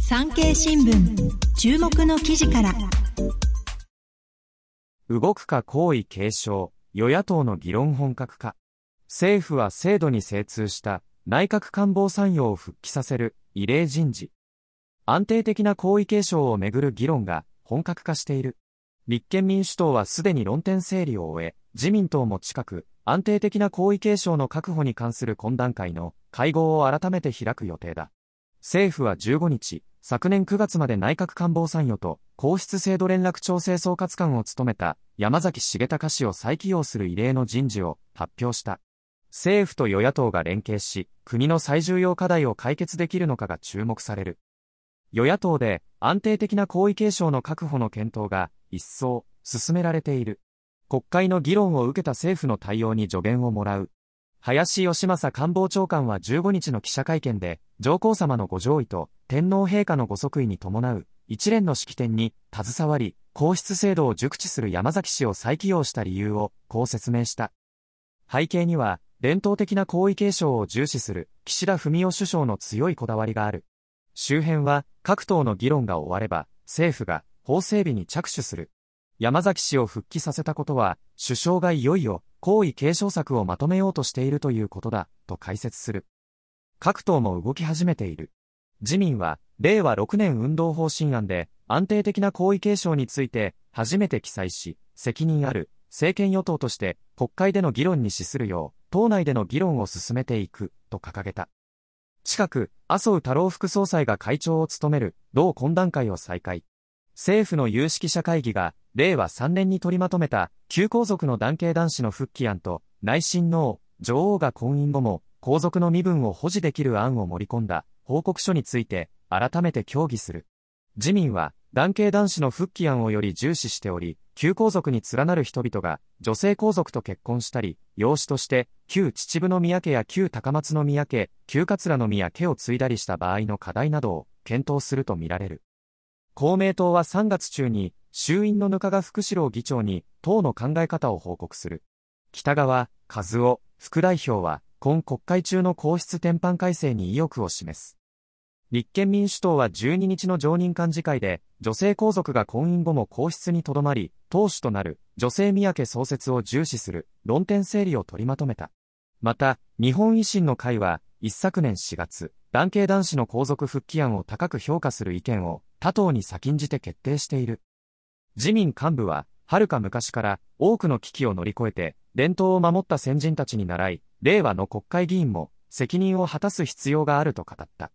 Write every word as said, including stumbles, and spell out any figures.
産経新聞注目の記事から。 動くか皇位継承、与野党の議論本格化。政府は制度に精通した内閣官房参与を復帰させる異例人事。安定的な皇位継承をめぐる議論が本格化している。立憲民主党はすでに論点整理を終え、自民党も近く安定的な皇位継承の確保に関する懇談会の会合を改めて開く予定だ。政府はじゅうごにち、昨年くがつまで内閣官房参与と皇室制度連絡調整総括官を務めた山崎重隆氏を再起用する異例の人事を発表した。政府と与野党が連携し、国の最重要課題を解決できるのかが注目される。与野党で安定的な皇位継承の確保の検討が一層進められている。国会の議論を受けた政府の対応に助言をもらう。林芳正官房長官はじゅうごにちの記者会見で、上皇さまのご譲位と天皇陛下のご即位に伴う一連の式典に携わり、皇室制度を熟知する山崎氏を再起用した理由をこう説明した。背景には、伝統的な皇位継承を重視する岸田文雄首相の強いこだわりがある。周辺は各党の議論が終われば、政府が法整備に着手する。山崎氏を復帰させたことは、首相がいよいよ皇位継承策をまとめようとしているということだ、と解説する。各党も動き始めている。自民は、れいわろくねん運動方針案で、安定的な皇位継承について、初めて記載し、責任ある政権与党として、国会での議論に資するよう、党内での議論を進めていく、と掲げた。近く、麻生太郎副総裁が会長を務める、同懇談会を再開。政府の有識者会議が、れいわさんねんに取りまとめた、旧皇族の男系男子の復帰案と、内親王、女王が婚姻後も、皇族の身分を保持できる案を盛り込んだ、報告書について、改めて協議する。自民は、男系男子の復帰案をより重視しており、旧皇族に連なる人々が、女性皇族と結婚したり、養子として、旧秩父宮家や旧高松宮家、旧桂宮家を継いだりした場合の課題などを、検討するとみられる。公明党はさんがつ中に、衆院の額賀福志郎議長に、党の考え方を報告する。北川和夫副代表は、今国会中の皇室典範改正に意欲を示す。立憲民主党はじゅうににちの常任幹事会で、女性皇族が婚姻後も皇室にとどまり、当主となる女性宮家創設を重視する論点整理を取りまとめた。また、日本維新の会は、一昨年しがつ、男系男子の皇族復帰案を高く評価する意見を他党に先んじて決定している。自民幹部は、遥か昔から多くの危機を乗り越えて、伝統を守った先人たちに倣い、令和の国会議員も責任を果たす必要があると語った。